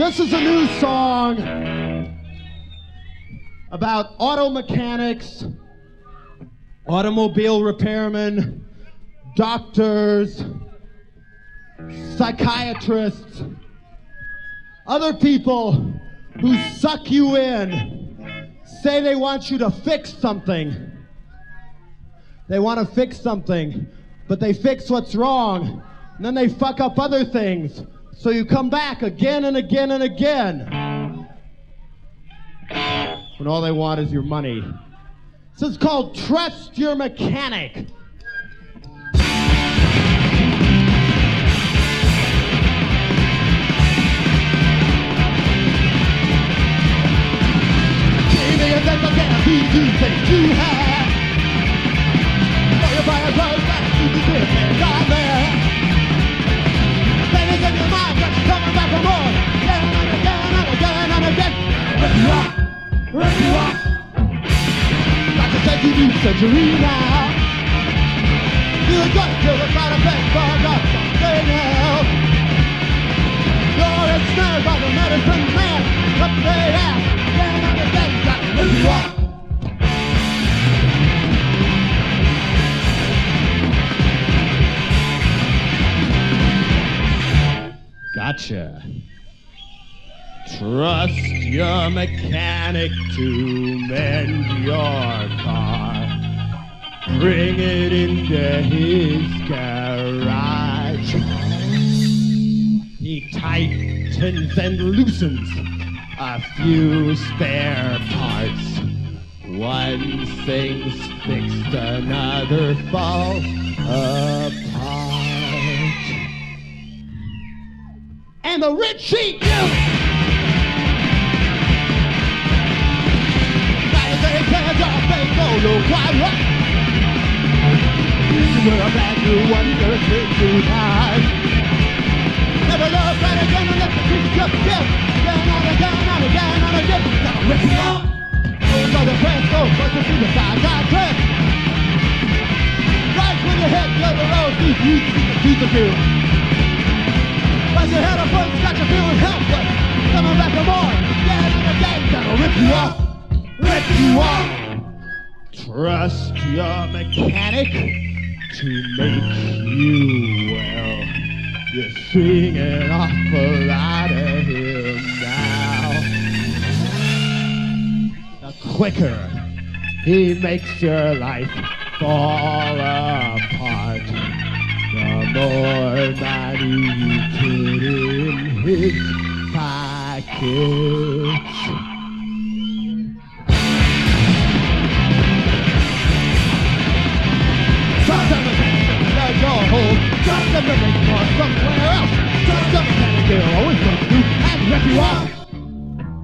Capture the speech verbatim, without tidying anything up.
This is a new song about auto mechanics, automobile repairmen, doctors, psychiatrists, other people who suck you in, say they want you to fix something. They want to fix something, but they fix what's wrong, and then they fuck up other things. So you come back again and again and again when all they want is your money. This is called Trust Your Mechanic. Baby, if there's a guarantee to things you have, or you buy a rose that you can get and on there. In your mind, but you're coming back for more. Again and again and again and again. Rip you off, rip you off. Doctor said you need surgery now. You're gonna kill the side effects for just something else. You're ensnared by the medicine man. Up they ass, again and again. Got to rip you off. Gotcha. Trust your mechanic to mend your car. Bring it into his garage. He tightens and loosens a few spare parts. One thing's fixed, another falls apart. And the rich cheat you. Now you say hands off, they go low, why what? You will have had to wonder if you hide. Never look right again and let the truth just get. Again and again and again and again. Gotta rip you off. Those are the press, those are the suicide, God press. Right when you hit the other road, you see the truth of you. As you head up first, got you feeling helpless. Coming back for more, again and again. That'll rip you off, rip you off. Trust your mechanic to make you well. You're seeing an awful lot of him now. The quicker he makes your life fall apart, the more money you put in his pockets. Trust them to make your hold. Trust them to make more somewhere.